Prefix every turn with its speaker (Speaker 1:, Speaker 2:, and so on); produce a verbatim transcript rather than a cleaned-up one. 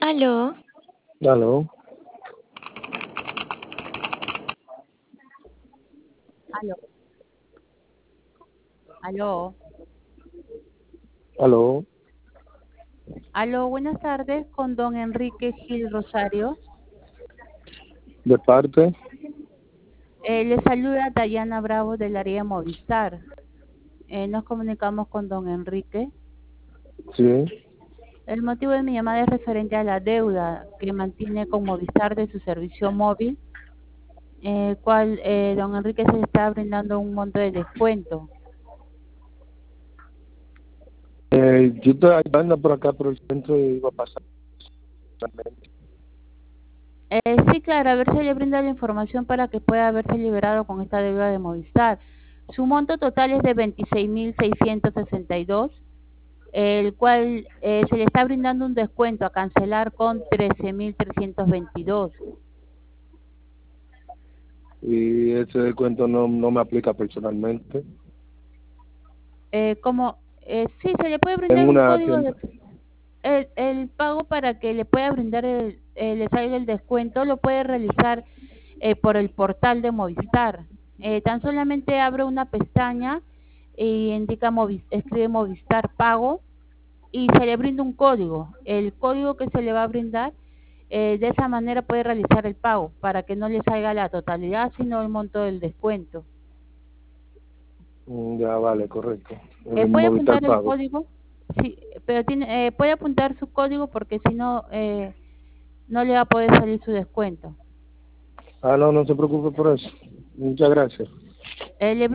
Speaker 1: Aló,
Speaker 2: Aló,
Speaker 3: Aló, aló,
Speaker 2: aló,
Speaker 3: aló, buenas tardes con don Enrique Gil Rosario.
Speaker 2: de parte,
Speaker 3: Eh, le saluda Dayana Bravo del área Movistar. Eh, nos comunicamos con don Enrique.
Speaker 2: sí.
Speaker 3: El motivo de mi llamada es referente a la deuda que mantiene con Movistar de su servicio móvil, eh, cual eh, don Enrique se le está brindando un monto de descuento.
Speaker 2: Eh, yo estoy andando por acá por el centro y iba a pasar.
Speaker 3: Eh, sí, claro, a ver si le brinda la información para que pueda haberse liberado con esta deuda de Movistar. Su monto total es de veintiséis mil seiscientos sesenta y dos, el cual eh, se le está brindando un descuento a cancelar con trece mil trescientos veintidós.
Speaker 2: Y ese descuento no, no me aplica personalmente.
Speaker 3: Eh, como, eh, sí, se le puede brindar
Speaker 2: En
Speaker 3: un
Speaker 2: una
Speaker 3: código de
Speaker 2: tienda.
Speaker 3: el, el pago para que le pueda brindar el, eh, le salga el descuento, lo puede realizar eh, por el portal de Movistar. Eh, tan solamente abre una pestaña y indica Movis- escribe Movistar Pago y se le brinda un código. El código que se le va a brindar, eh, de esa manera puede realizar el pago para que no le salga la totalidad, sino el monto del descuento.
Speaker 2: Mm, Ya, vale, correcto.
Speaker 3: Eh,
Speaker 2: El
Speaker 3: ¿puede
Speaker 2: Movistar
Speaker 3: apuntar el
Speaker 2: Pago.
Speaker 3: código? Sí, pero tiene, eh, puede apuntar su código porque si no, eh, no le va a poder salir su descuento.
Speaker 2: Ah, no, no se preocupe por eso. Muchas gracias.
Speaker 3: Eh, le